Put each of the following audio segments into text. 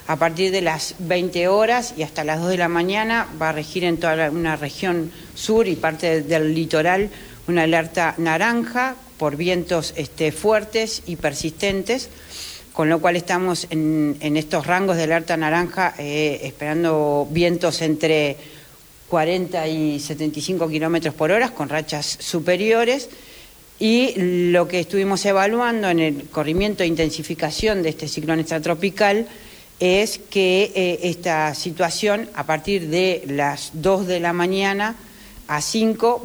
A partir de las 20 horas y hasta las 2 de la mañana va a regir en toda una región sur y parte del litoral una alerta naranja por vientos fuertes y persistentes, con lo cual estamos en estos rangos de alerta naranja esperando vientos entre 40 y 75 kilómetros por hora con rachas superiores. Y lo que estuvimos evaluando en el corrimiento e intensificación de este ciclón extratropical es que esta situación, a partir de las 2 de la mañana a 5,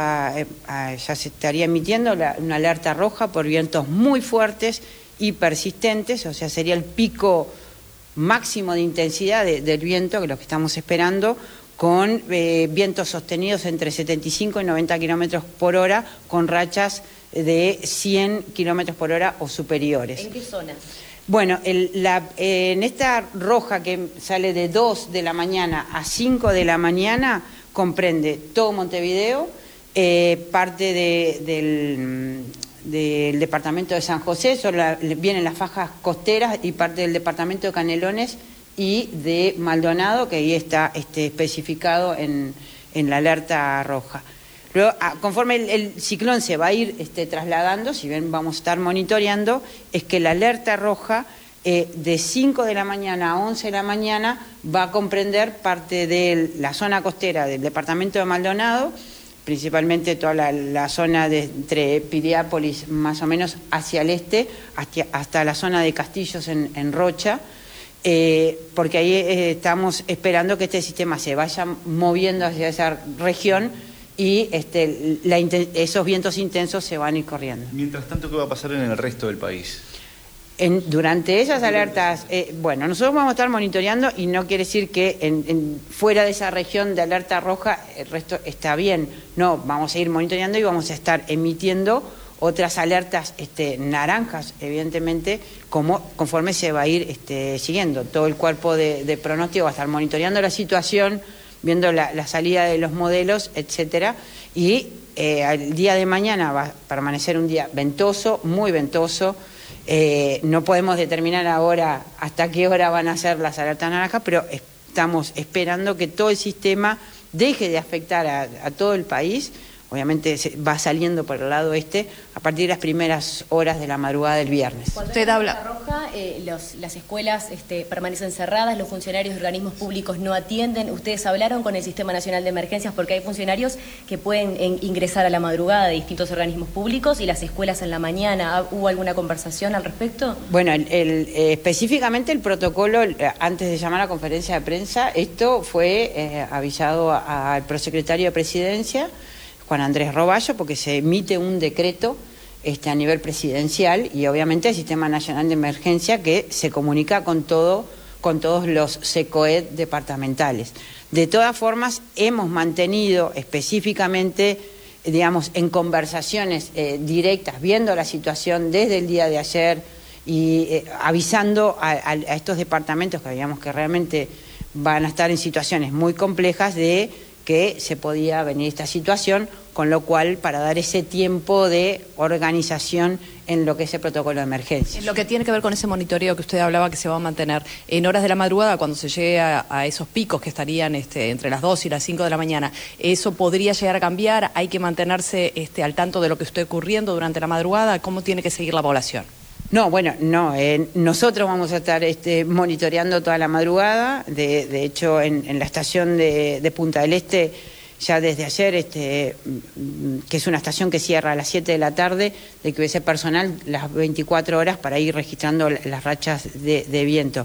ya se estaría emitiendo una alerta roja por vientos muy fuertes y persistentes, o sea, sería el pico máximo de intensidad del viento, que es lo que estamos esperando, con vientos sostenidos entre 75 y 90 kilómetros por hora, con rachas de 100 kilómetros por hora o superiores. ¿En qué zonas? Bueno, en esta roja que sale de 2 de la mañana a 5 de la mañana comprende todo Montevideo, parte del departamento de San José, vienen las fajas costeras y parte del departamento de Canelones y de Maldonado, que ahí está especificado en la alerta roja. Luego, conforme el ciclón se va a ir trasladando, si bien vamos a estar monitoreando, es que la alerta roja de 5 de la mañana a 11 de la mañana va a comprender parte de la zona costera del departamento de Maldonado, principalmente toda la zona entre Piriápolis, más o menos hacia el este, hasta la zona de Castillos en Rocha, porque ahí estamos esperando que este sistema se vaya moviendo hacia esa región y esos vientos intensos se van a ir corriendo. Mientras tanto, ¿qué va a pasar en el resto del país? Durante esas alertas, bueno, nosotros vamos a estar monitoreando y no quiere decir que fuera de esa región de alerta roja el resto está bien. No, vamos a ir monitoreando y vamos a estar emitiendo otras alertas naranjas, evidentemente, conforme se va a ir siguiendo. Todo el cuerpo de pronóstico va a estar monitoreando la situación, viendo la salida de los modelos, etcétera, y el día de mañana va a permanecer un día ventoso, muy ventoso. No podemos determinar ahora hasta qué hora van a ser las alertas naranjas, pero estamos esperando que todo el sistema deje de afectar a todo el país. Obviamente va saliendo por el lado a partir de las primeras horas de la madrugada del viernes. Cuando usted habla roja, las escuelas permanecen cerradas, los funcionarios de organismos públicos no atienden. Ustedes hablaron con el Sistema Nacional de Emergencias porque hay funcionarios que pueden ingresar a la madrugada de distintos organismos públicos y las escuelas en la mañana. ¿Hubo alguna conversación al respecto? Bueno, específicamente el protocolo, antes de llamar a conferencia de prensa, esto fue avisado al prosecretario de Presidencia, Juan Andrés Roballo, porque se emite un decreto a nivel presidencial y obviamente el Sistema Nacional de Emergencia que se comunica con todos los SECOED departamentales. De todas formas, hemos mantenido específicamente, digamos, en conversaciones directas, viendo la situación desde el día de ayer y avisando a estos departamentos que veíamos que realmente van a estar en situaciones muy complejas de que se podía venir esta situación, con lo cual para dar ese tiempo de organización en lo que es el protocolo de emergencia. En lo que tiene que ver con ese monitoreo que usted hablaba que se va a mantener en horas de la madrugada, cuando se llegue a esos picos que estarían entre las 2 y las 5 de la mañana, ¿eso podría llegar a cambiar? ¿Hay que mantenerse al tanto de lo que esté ocurriendo durante la madrugada? ¿Cómo tiene que seguir la población? No, bueno, no. Nosotros vamos a estar monitoreando toda la madrugada. De hecho, en la estación de Punta del Este, ya desde ayer, que es una estación que cierra a las 7 de la tarde, de que hubiese personal las 24 horas para ir registrando las rachas de viento.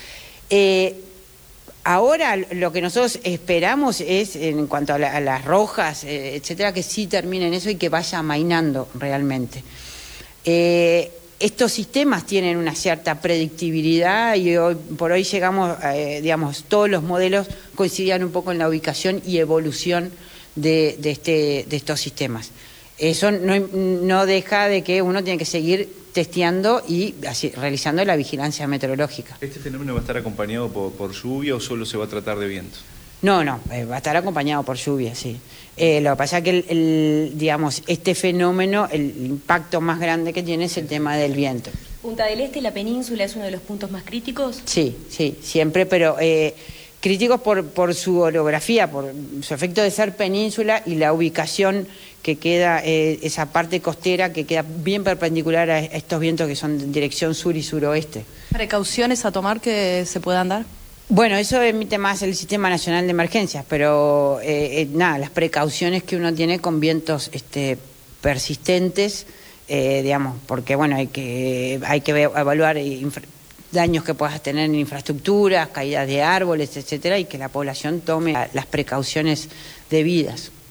Ahora lo que nosotros esperamos es, en cuanto a las rojas, etcétera, que sí terminen eso y que vaya amainando realmente. Estos sistemas tienen una cierta predictibilidad y hoy por hoy llegamos, digamos, todos los modelos coincidían un poco en la ubicación y evolución de estos sistemas. Eso no deja de que uno tiene que seguir testeando y realizando la vigilancia meteorológica. ¿Este fenómeno va a estar acompañado por lluvia o solo se va a tratar de viento? No, va a estar acompañado por lluvia, sí. Lo que pasa es que, digamos, este fenómeno, el impacto más grande que tiene es el tema del viento. Punta del Este, la península, es uno de los puntos más críticos. Sí, siempre, pero críticos por su orografía, por su efecto de ser península y la ubicación que queda, esa parte costera que queda bien perpendicular a estos vientos que son en dirección sur y suroeste. ¿Precauciones a tomar que se puedan dar? Bueno, eso emite más el Sistema Nacional de Emergencias, pero nada, las precauciones que uno tiene con vientos persistentes, digamos, porque bueno, hay que evaluar daños que puedas tener en infraestructuras, caídas de árboles, etcétera, y que la población tome las precauciones debidas.